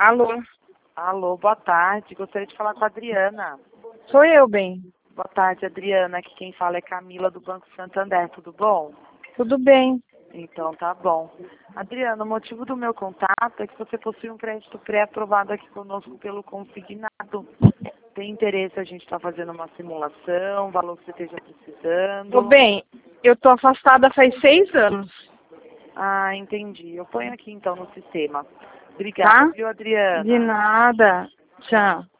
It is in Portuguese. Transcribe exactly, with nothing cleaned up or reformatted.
Alô, Alô, boa tarde. Gostaria de falar com a Adriana. sou eu, bem. Boa tarde, Adriana. Aqui quem fala é Camila do Banco Santander. Tudo bom? Tudo bem. Então tá bom. Adriana, o motivo do meu contato é que você possui um crédito pré-aprovado aqui conosco pelo consignado. Tem interesse a gente estar fazendo uma simulação, valor que você esteja precisando? Ô, bem, eu tô afastada faz seis anos, Ah, entendi. Eu ponho aqui então no sistema. Obrigada, tá? viu, Adriana? De nada. Tchau.